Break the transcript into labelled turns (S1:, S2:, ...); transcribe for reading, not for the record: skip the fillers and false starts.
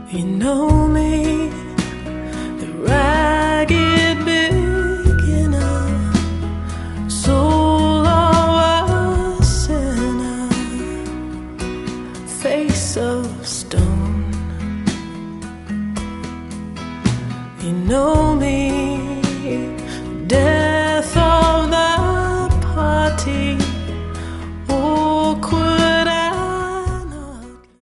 S1: You know me, the ragged beginner, soul of a sinner, face of stone. You know me, dead